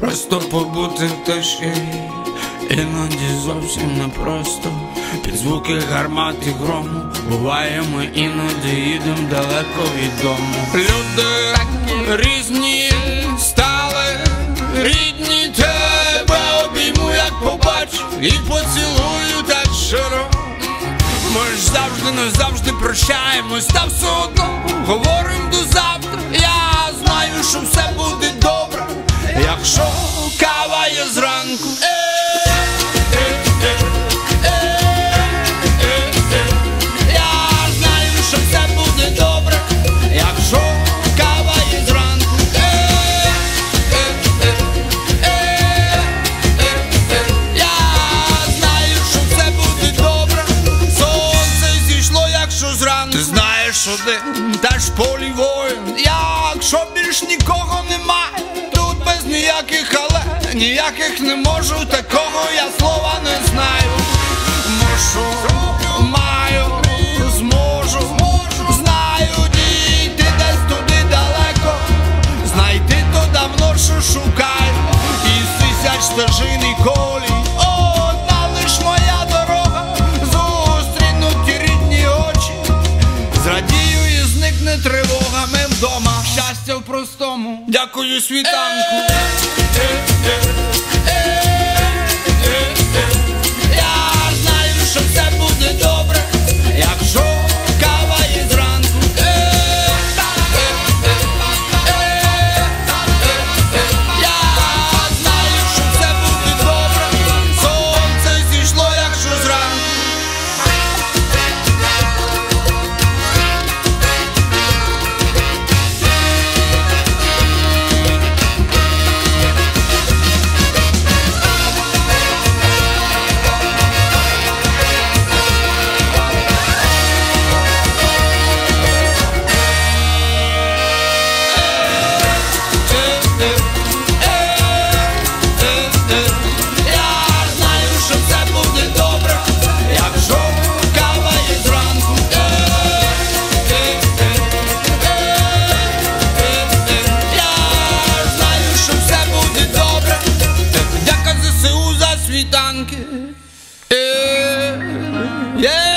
Просто побути в тиші, іноді зовсім непросто. Під звуки гармат і грому буває, ми іноді їдем далеко від дому. Люди різні стали, рідні, тебе обійму, як побачу, і поцілую так щиро. Ми ж завжди, не завжди прощаємось, та все одно говорим до завтра. Я знаю, що все буде добре, якщо кава є зранку. Я знаю, що все буде добре, якщо кава є зранку. Я знаю, що все буде добре, сонце зійшло, якщо зранку. Ти знаєш один, теж полі воїн, якщо більш нікого немає, тут без ніяких але, ніяких не можу, такого я слова не знаю. Мушу, маю, зможу, знаю, дійти десь туди далеко, знайти то давно, що шукаю, із тисяч стежин і колій. Одна лиш моя дорога, зустрінуть ті рідні очі, зрадію і зникне тривога. Ми вдома, щастя в простому, дякую світанку. Я знаю, що все буде добре, якщо кава є зранку. Я знаю, що все буде добре, сонце зійшло, якщо зранку. Світанки, yeah.